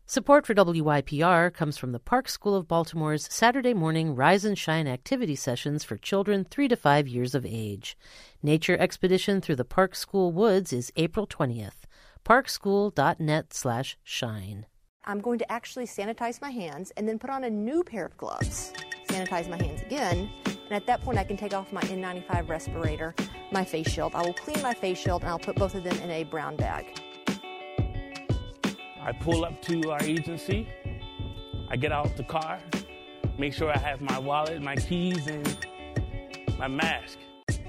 Support for WYPR comes from the Park School of Baltimore's Saturday morning Rise and Shine activity sessions for children 3 to 5 years of age. Nature expedition through the Park School woods is April 20th. parkschool.net/shine. I'm going to actually sanitize my hands and then put on a new pair of gloves. Sanitize my hands again, and at that point I can take off my N95 respirator, my face shield. I will clean my face shield and I'll put both of them in a brown bag. I pull up to our agency, I get out the car, make sure I have my wallet, my keys, and my mask.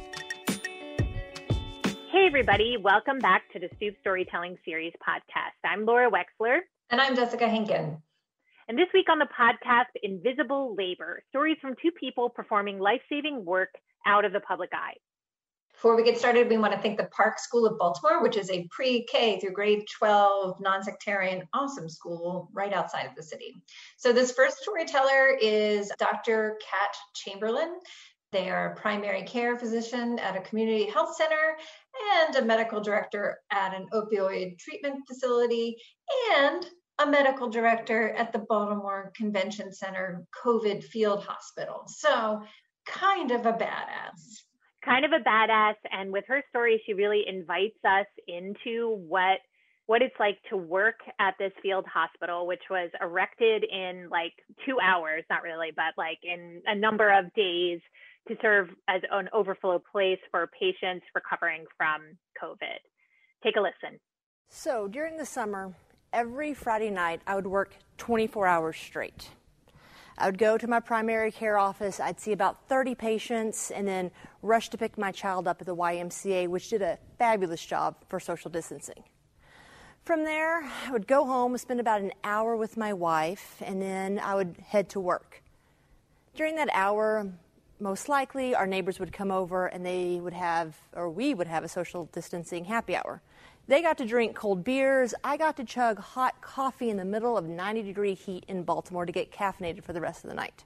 Hey everybody, welcome back to the Stoop Storytelling Series podcast. I'm Laura Wexler. And I'm Jessica Henkin. And this week on the podcast, Invisible Labor, stories from two people performing life-saving work out of the public eye. Before we get started, we want to thank the Park School of Baltimore, which is a pre-K through grade 12 non-sectarian awesome school right outside of the city. So this first storyteller is Dr. Kat Chamberlain. They are a primary care physician at a community health center and a medical director at an opioid treatment facility and a medical director at the Baltimore Convention Center COVID Field Hospital. So kind of a badass. Kind of a badass, and with her story, she really invites us into what it's like to work at this field hospital, which was erected in like 2 hours, not really, but like in a number of days to serve as an overflow place for patients recovering from COVID. Take a listen. So during the summer, every Friday night, I would work 24 hours straight. I would go to my primary care office, I'd see about 30 patients, and then rush to pick my child up at the YMCA, which did a fabulous job for social distancing. From there, I would go home, spend about an hour with my wife, and then I would head to work. During that hour, most likely our neighbors would come over and we would have a social distancing happy hour. They got to drink cold beers. I got to chug hot coffee in the middle of 90-degree heat in Baltimore to get caffeinated for the rest of the night.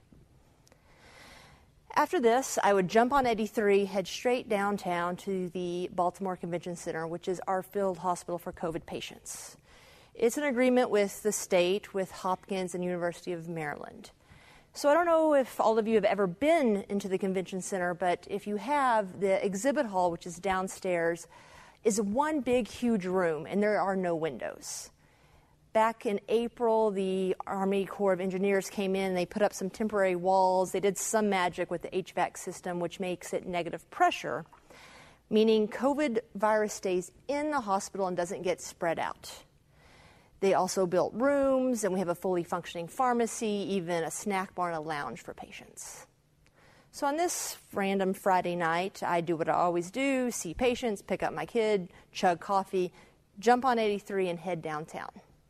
After this, I would jump on 83, head straight downtown to the Baltimore Convention Center, which is our field hospital for COVID patients. It's an agreement with the state, with Hopkins and University of Maryland. So I don't know if all of you have ever been into the convention center, but if you have, the exhibit hall, which is downstairs, is one big, huge room, and there are no windows. Back in April, the Army Corps of Engineers came in, and they put up some temporary walls. They did some magic with the HVAC system, which makes it negative pressure, meaning COVID virus stays in the hospital and doesn't get spread out. They also built rooms, and we have a fully functioning pharmacy, even a snack bar and a lounge for patients. So on this random Friday night, I do what I always do, see patients, pick up my kid, chug coffee, jump on 83 and head downtown.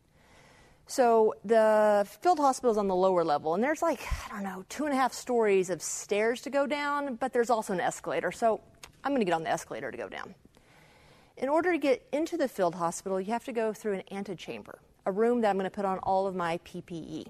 So the field hospital is on the lower level, and there's 2.5 stories of stairs to go down, but there's also an escalator. So I'm going to get on the escalator to go down. In order to get into the field hospital, you have to go through an antechamber, a room that I'm going to put on all of my PPE.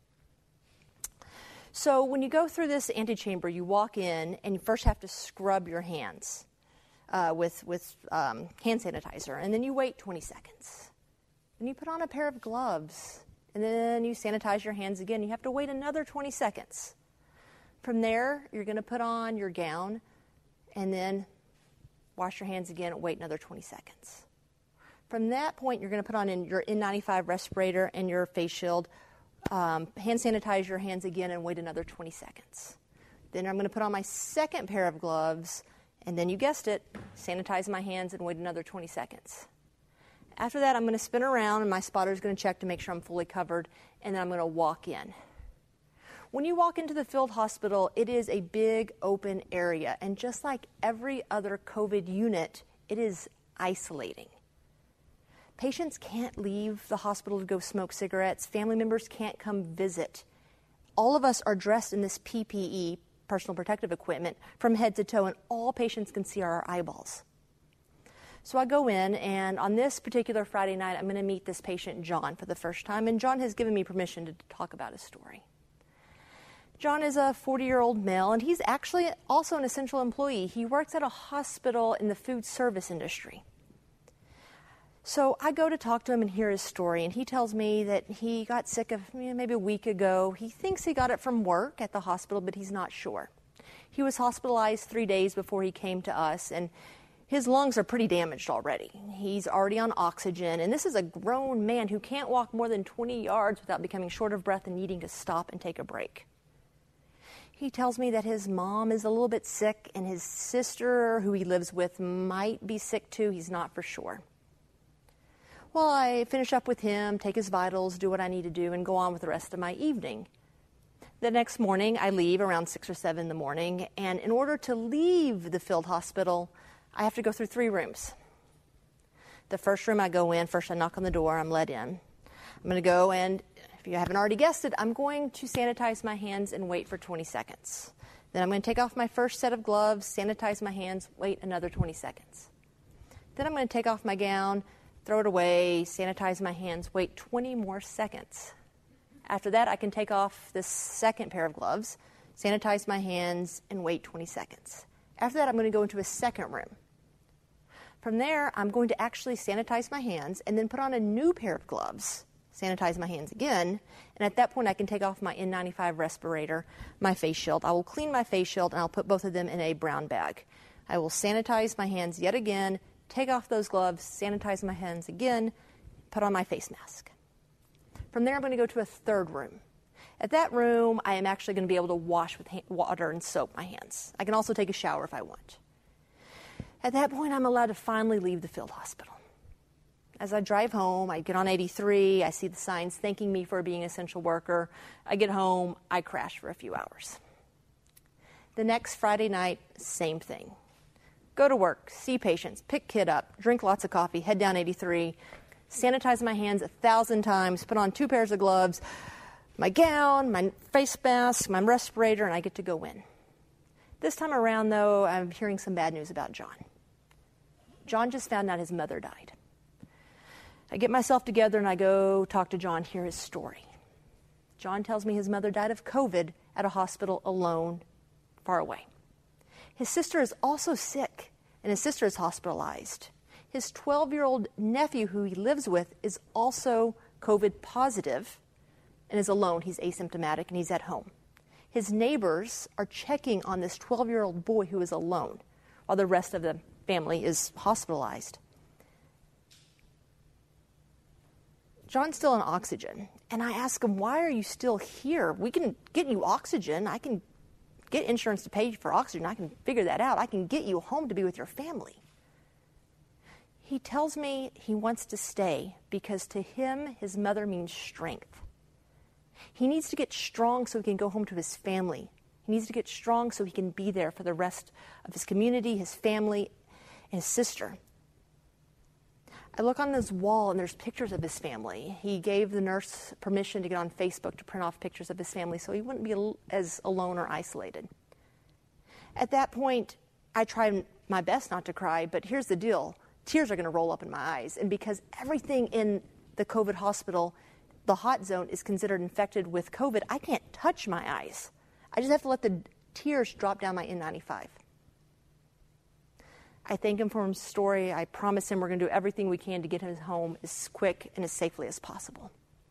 So when you go through this antechamber, you walk in and you first have to scrub your hands with hand sanitizer, and then you wait 20 seconds. Then you put on a pair of gloves, and then you sanitize your hands again. You have to wait another 20 seconds. From there, you're going to put on your gown, and then wash your hands again and wait another 20 seconds. From that point, you're going to put on your N95 respirator and your face shield, hand sanitize your hands again and wait another 20 seconds. Then I'm going to put on my second pair of gloves, and then you guessed it, sanitize my hands and wait another 20 seconds. After that, I'm going to spin around, and my spotter is going to check to make sure I'm fully covered, and then I'm going to walk in. When you walk into the field hospital, it is a big open area, and just like every other COVID unit, it is isolating. Patients can't leave the hospital to go smoke cigarettes. Family members can't come visit. All of us are dressed in this PPE, personal protective equipment, from head to toe, and all patients can see our eyeballs. So I go in, and on this particular Friday night, I'm going to meet this patient, John, for the first time, and John has given me permission to talk about his story. John is a 40-year-old male, and he's actually also an essential employee. He works at a hospital in the food service industry. So I go to talk to him and hear his story, and he tells me that he got sick maybe a week ago. He thinks he got it from work at the hospital, but he's not sure. He was hospitalized 3 days before he came to us, and his lungs are pretty damaged already. He's already on oxygen, and this is a grown man who can't walk more than 20 yards without becoming short of breath and needing to stop and take a break. He tells me that his mom is a little bit sick, and his sister, who he lives with, might be sick too. He's not for sure. Well, I finish up with him, take his vitals, do what I need to do, and go on with the rest of my evening. The next morning, I leave around 6 or 7 in the morning, and in order to leave the field hospital, I have to go through 3 rooms. The first room I go in, first I knock on the door, I'm let in. I'm going to go, and if you haven't already guessed it, I'm going to sanitize my hands and wait for 20 seconds. Then I'm going to take off my first set of gloves, sanitize my hands, wait another 20 seconds. Then I'm going to take off my gown, throw it away, sanitize my hands, wait 20 more seconds. After that, I can take off this second pair of gloves, sanitize my hands, and wait 20 seconds. After that, I'm going to go into a second room. From there, I'm going to actually sanitize my hands and then put on a new pair of gloves, sanitize my hands again, and at that point, I can take off my N95 respirator, my face shield. I will clean my face shield, and I'll put both of them in a brown bag. I will sanitize my hands yet again, take off those gloves, sanitize my hands again, put on my face mask. From there, I'm going to go to a third room. At that room, I am actually going to be able to wash with water and soap my hands. I can also take a shower if I want. At that point, I'm allowed to finally leave the field hospital. As I drive home, I get on 83, I see the signs thanking me for being an essential worker. I get home, I crash for a few hours. The next Friday night, same thing. Go to work, see patients, pick kid up, drink lots of coffee, head down 83, sanitize my hands 1,000 times, put on 2 pairs of gloves, my gown, my face mask, my respirator, and I get to go in. This time around, though, I'm hearing some bad news about John. John just found out his mother died. I get myself together and I go talk to John, hear his story. John tells me his mother died of COVID at a hospital alone, far away. His sister is also sick, and his sister is hospitalized. His 12-year-old nephew, who he lives with, is also COVID positive and is alone. He's asymptomatic, and he's at home. His neighbors are checking on this 12-year-old boy who is alone, while the rest of the family is hospitalized. John's still on oxygen, and I ask him, why are you still here? We can get you oxygen. I can get insurance to pay for oxygen. I can figure that out. I can get you home to be with your family. He tells me he wants to stay because to him, his mother means strength. He needs to get strong so he can go home to his family. He needs to get strong so he can be there for the rest of his community, his family, and his sister. I look on his wall, and there's pictures of his family. He gave the nurse permission to get on Facebook to print off pictures of his family so he wouldn't be as alone or isolated. At that point, I tried my best not to cry, but here's the deal. Tears are going to roll up in my eyes. And because everything in the COVID hospital, the hot zone, is considered infected with COVID, I can't touch my eyes. I just have to let the tears drop down my N95. I thank him for his story. I promise him we're going to do everything we can to get him home as quick and as safely as possible.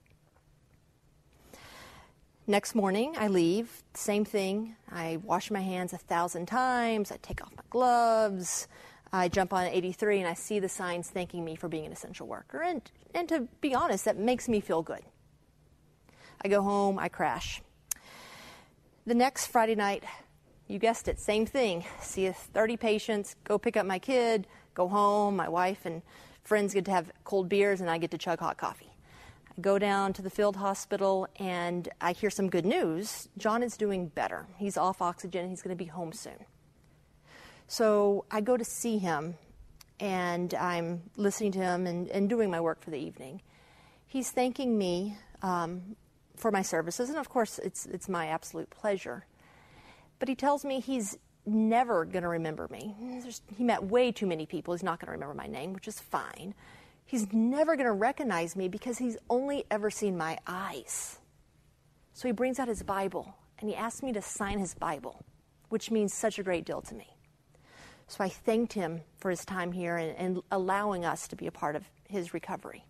Next morning, I leave. Same thing. I wash my hands 1,000 times. I take off my gloves. I jump on 83, and I see the signs thanking me for being an essential worker. And to be honest, that makes me feel good. I go home. I crash. The next Friday night, you guessed it, same thing. See 30 patients, go pick up my kid, go home. My wife and friends get to have cold beers, and I get to chug hot coffee. I go down to the field hospital, and I hear some good news. John is doing better. He's off oxygen, and he's going to be home soon. So I go to see him, and I'm listening to him and doing my work for the evening. He's thanking me for my services, and of course, it's my absolute pleasure. But he tells me he's never going to remember me. He met way too many people. He's not going to remember my name, which is fine. He's never going to recognize me because he's only ever seen my eyes. So he brings out his Bible, and he asks me to sign his Bible, which means such a great deal to me. So I thanked him for his time here and allowing us to be a part of his recovery.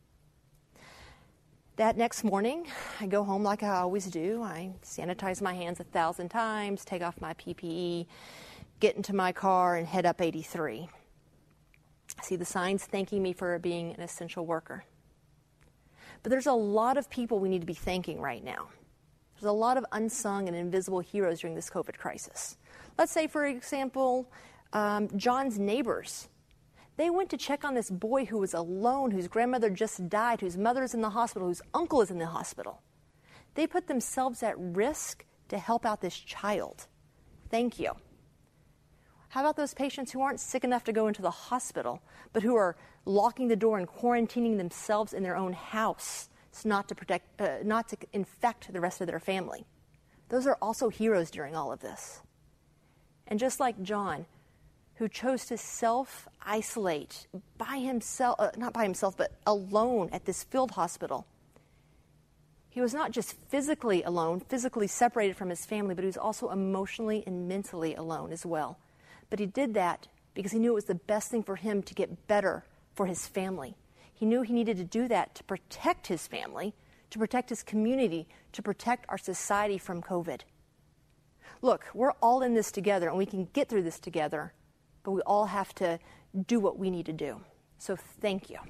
That next morning, I go home like I always do. I sanitize my hands 1,000 times, take off my PPE, get into my car, and head up 83. I see the signs thanking me for being an essential worker. But there's a lot of people we need to be thanking right now. There's a lot of unsung and invisible heroes during this COVID crisis. Let's say, for example, John's neighbors. They went to check on this boy who was alone, whose grandmother just died, whose mother is in the hospital, whose uncle is in the hospital. They put themselves at risk to help out this child. Thank you. How about those patients who aren't sick enough to go into the hospital, but who are locking the door and quarantining themselves in their own house so not to infect the rest of their family? Those are also heroes during all of this. And just like John, who chose to self-isolate by himself, not by himself, but alone at this field hospital. He was not just physically alone, physically separated from his family, but he was also emotionally and mentally alone as well. But he did that because he knew it was the best thing for him to get better for his family. He knew he needed to do that to protect his family, to protect his community, to protect our society from COVID. Look, we're all in this together, and we can get through this together, but we all have to do what we need to do. So thank you.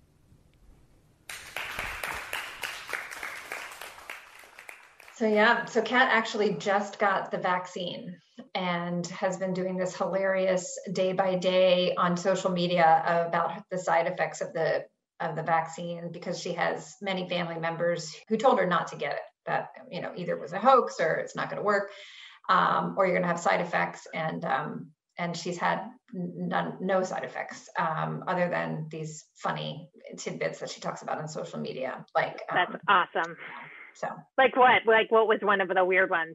So Kat actually just got the vaccine and has been doing this hilarious day by day on social media about the side effects of the vaccine, because she has many family members who told her not to get it, that either it was a hoax or it's not going to work, or you're going to have side effects, and she's had no side effects other than these funny tidbits that she talks about on social media. That's awesome. So, like what? Like what was one of the weird ones?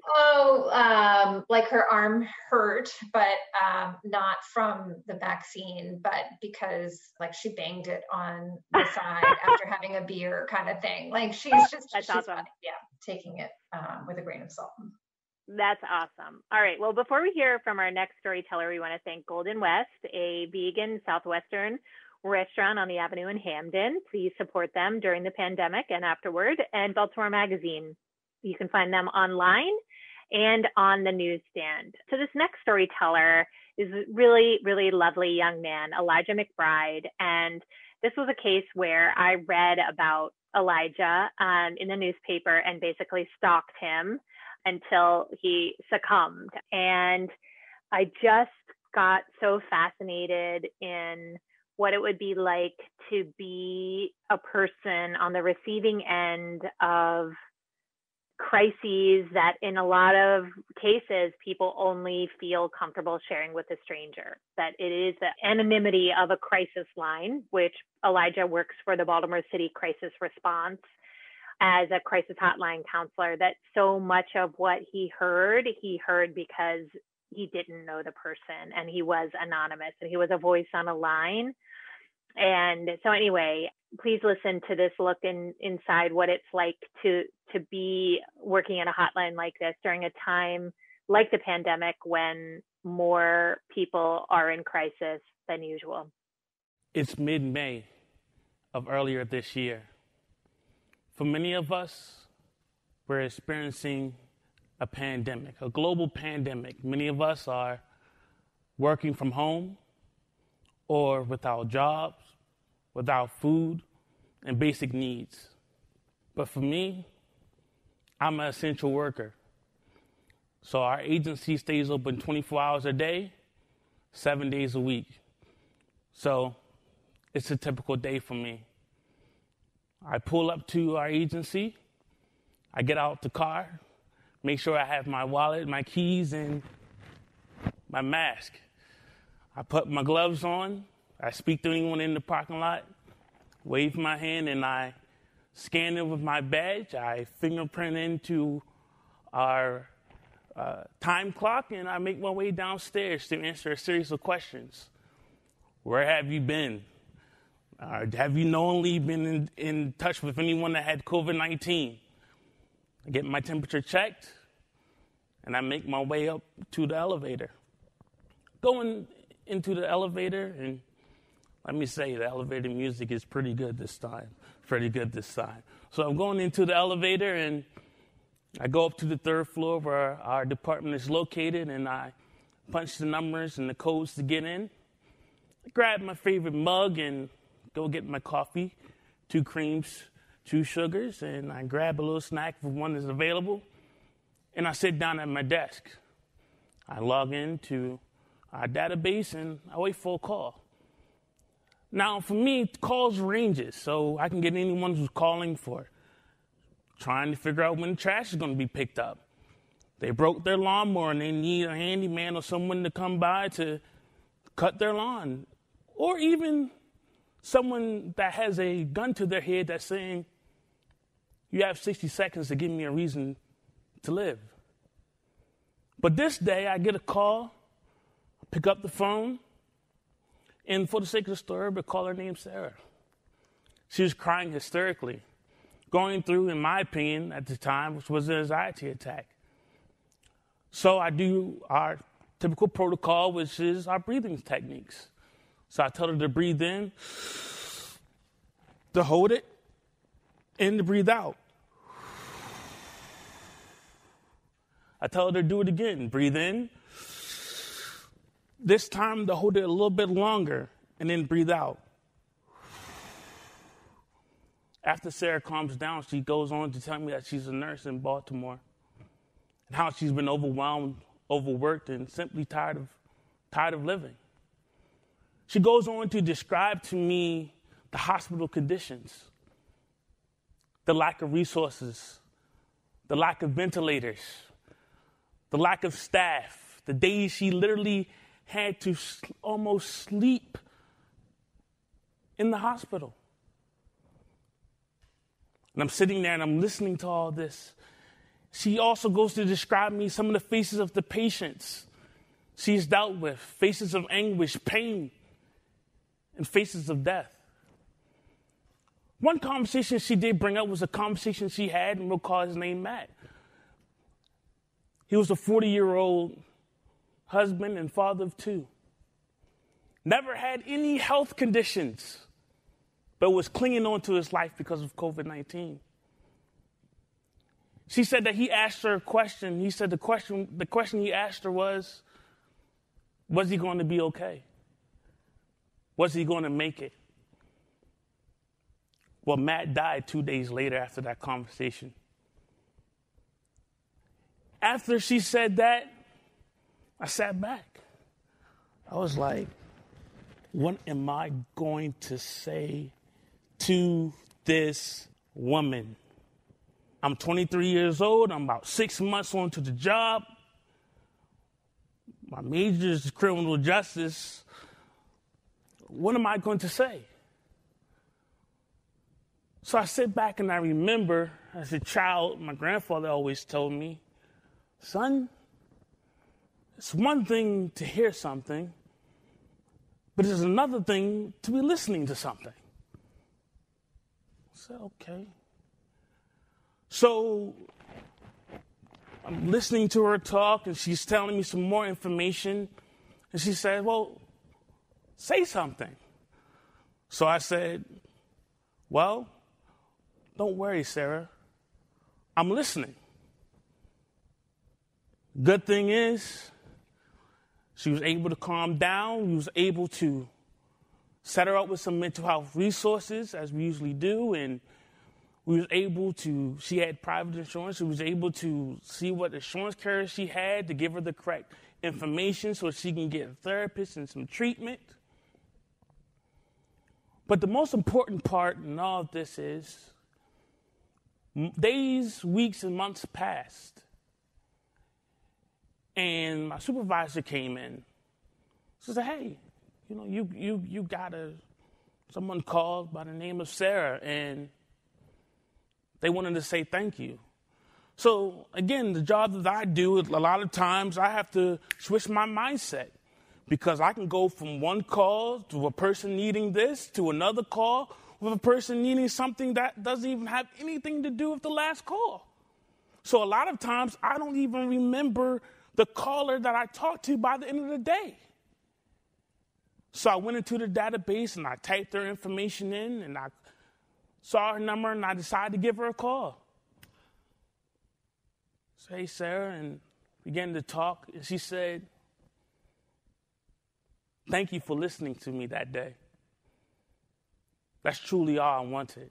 Like her arm hurt, but not from the vaccine, but because she banged it on the side after having a beer, kind of thing. She's awesome. Funny. Yeah, taking it with a grain of salt. That's awesome. All right. Well, before we hear from our next storyteller, we want to thank Golden West, a vegan Southwestern restaurant on the Avenue in Hamden. Please support them during the pandemic and afterward. And Baltimore Magazine. You can find them online and on the newsstand. So this next storyteller is a really, really lovely young man, Elijah McBride. And this was a case where I read about Elijah in the newspaper and basically stalked him until he succumbed. And I just got so fascinated in what it would be like to be a person on the receiving end of crises that in a lot of cases, people only feel comfortable sharing with a stranger. That it is the anonymity of a crisis line, which Elijah works for the Baltimore City Crisis Response as a crisis hotline counselor, that so much of what he heard because he didn't know the person and he was anonymous and he was a voice on a line. And so anyway, please listen to this look inside what it's like to be working in a hotline like this during a time like the pandemic when more people are in crisis than usual. It's mid-May of earlier this year. For many of us, we're experiencing a pandemic, a global pandemic. Many of us are working from home or without jobs, without food and basic needs. But for me, I'm an essential worker. So our agency stays open 24 hours a day, 7 days a week. So it's a typical day for me. I pull up to our agency, I get out the car, make sure I have my wallet, my keys, and my mask. I put my gloves on, I speak to anyone in the parking lot, wave my hand, and I scan it with my badge. I fingerprint into our time clock, and I make my way downstairs to answer a series of questions. Where have you been? Have you knowingly been in touch with anyone that had COVID-19? I get my temperature checked, and I make my way up to the elevator. Going into the elevator and Let me say, the elevator music is pretty good this time. So I'm going into the elevator, and I go up to the 3rd floor where our department is located, and I punch the numbers and the codes to get in. I grab my favorite mug and go get my coffee, 2 creams, 2 sugars, and I grab a little snack if one is available, and I sit down at my desk. I log into our database, and I wait for a call. Now, for me, calls ranges, so I can get anyone who's calling for trying to figure out when the trash is going to be picked up. They broke their lawnmower, and they need a handyman or someone to come by to cut their lawn. Or even someone that has a gun to their head that's saying, you have 60 seconds to give me a reason to live. But this day, I get a call, pick up the phone, and for the sake of the story, I call her name Sarah. She was crying hysterically, going through, in my opinion, at the time, which was an anxiety attack. So I do our typical protocol, which is our breathing techniques. So I tell her to breathe in, to hold it, and to breathe out. I tell her to do it again. Breathe in. This time to hold it a little bit longer and then breathe out. After Sarah calms down, she goes on to tell me that she's a nurse in Baltimore and how she's been overwhelmed, overworked, and simply tired of living. She goes on to describe to me the hospital conditions, the lack of resources, the lack of ventilators, the lack of staff, the days she literally had to almost sleep in the hospital. And I'm sitting there and I'm listening to all this. She also goes to describe me some of the faces of the patients she's dealt with, faces of anguish, pain, and faces of death. One conversation she did bring up was a conversation she had, and we'll call his name Matt. He was a 40-year-old husband and father of 2. Never had any health conditions, but was clinging on to his life because of COVID-19. She said that he asked her a question. He said the question he asked her was he going to be okay? Was he going to make it? Well, Matt died 2 days later after that conversation. After she said that, I sat back. I was like, what am I going to say to this woman? I'm 23 years old. I'm about 6 months onto the job. My major is criminal justice. What am I going to say? So I sit back and I remember, as a child, my grandfather always told me, son, it's one thing to hear something, but it's another thing to be listening to something. I said, okay. So I'm listening to her talk, and she's telling me some more information. And she said, well, say something. So I said, well, don't worry, Sarah. I'm listening. Good thing is, she was able to calm down. We was able to set her up with some mental health resources, as we usually do, and we was able to, she had private insurance, we was able to see what insurance carrier she had to give her the correct information so she can get a therapist and some treatment. But the most important part in all of this is days, weeks, and months passed. And my supervisor came in. She said, hey, you got someone called by the name of Sarah, and they wanted to say thank you. So, again, the job that I do, a lot of times I have to switch my mindset because I can go from one call to a person needing this to another call with a person needing something that doesn't even have anything to do with the last call. So a lot of times I don't even remember the caller that I talked to by the end of the day. So I went into the database and I typed her information in and I saw her number and I decided to give her a call. So, hey, Sarah, and began to talk. And she said, thank you for listening to me that day. That's truly all I wanted.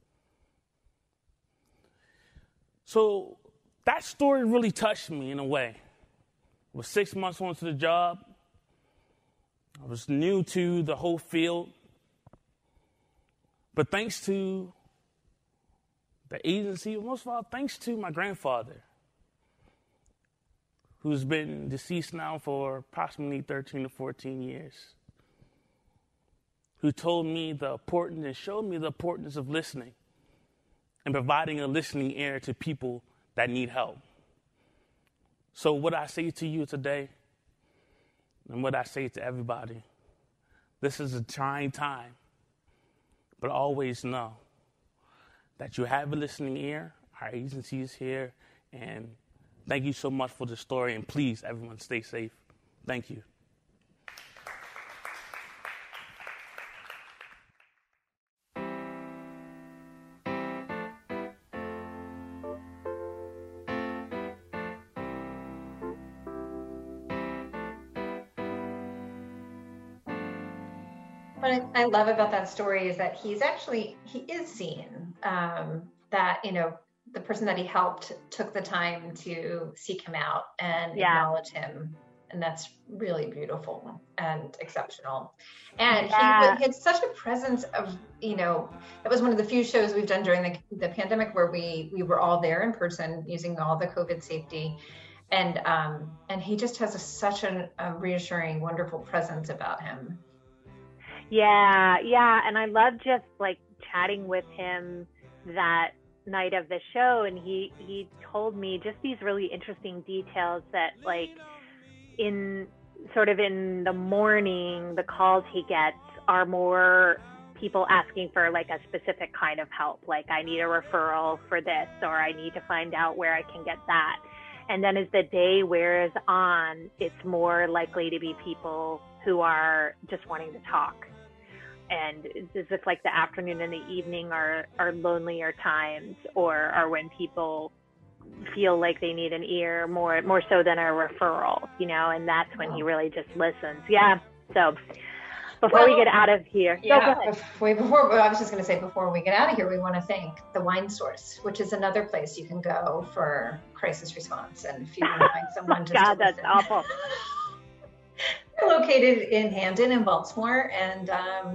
So that story really touched me in a way. I was 6 months onto the job. I was new to the whole field. But thanks to the agency, most of all, thanks to my grandfather, who's been deceased now for approximately 13 to 14 years, who told me the importance and showed me the importance of listening and providing a listening ear to people that need help. So what I say to you today, and what I say to everybody, this is a trying time, but always know that you have a listening ear. Our agency is here, and thank you so much for the story, and please, everyone, stay safe. Thank you. What I love about that story is that he is seeing that, the person that he helped took the time to seek him out and acknowledge him. And that's really beautiful and exceptional. And he had such a presence of, it was one of the few shows we've done during the pandemic where we were all there in person using all the COVID safety. And he just has such a reassuring, wonderful presence about him. Yeah. And I love just like chatting with him that night of the show. And he told me just these really interesting details that like in the morning, the calls he gets are more people asking for like a specific kind of help. Like I need a referral for this, or I need to find out where I can get that. And then as the day wears on, it's more likely to be people who are just wanting to talk. And it's just like the afternoon and the evening are lonelier times, or are when people feel like they need an ear more so than a referral, and that's when he really just listens. Yeah. So before we get out of here, before I was just going to say, before we get out of here, we want to thank the Wine Source, which is another place you can go for crisis response. And if you want to find someone just God, that's awful. They're located in Hamden and Baltimore, and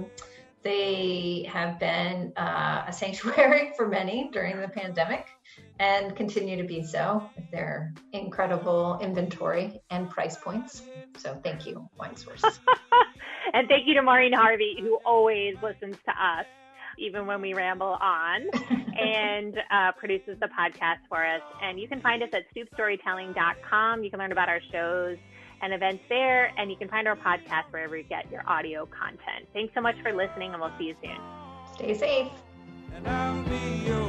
they have been a sanctuary for many during the pandemic and continue to be so with their incredible inventory and price points. So thank you, Wine Source. And thank you to Maureen Harvey, who always listens to us, even when we ramble on, and produces the podcast for us. And you can find us at stoopstorytelling.com. You can learn about our shows and events there, and you can find our podcast wherever you get your audio content. Thanks so much for listening, and we'll see you soon. Stay safe. And I'll be your